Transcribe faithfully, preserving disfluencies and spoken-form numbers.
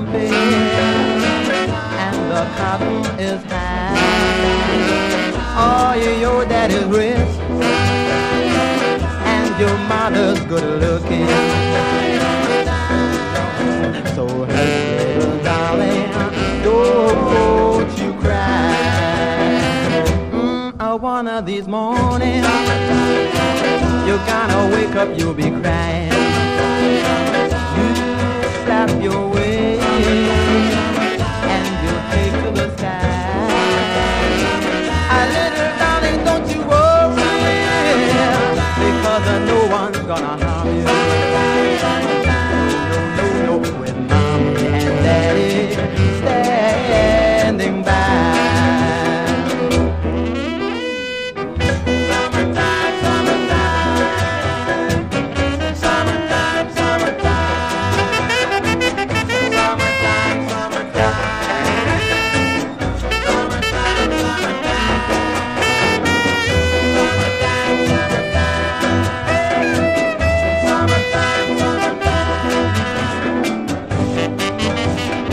fair and the cotton is high. Oh, your daddy's rich and your mother's good looking. So hey, little darling, don't you cry. Mm, uh, one of these mornings you're gonna wake up, you'll be crying. You slap your way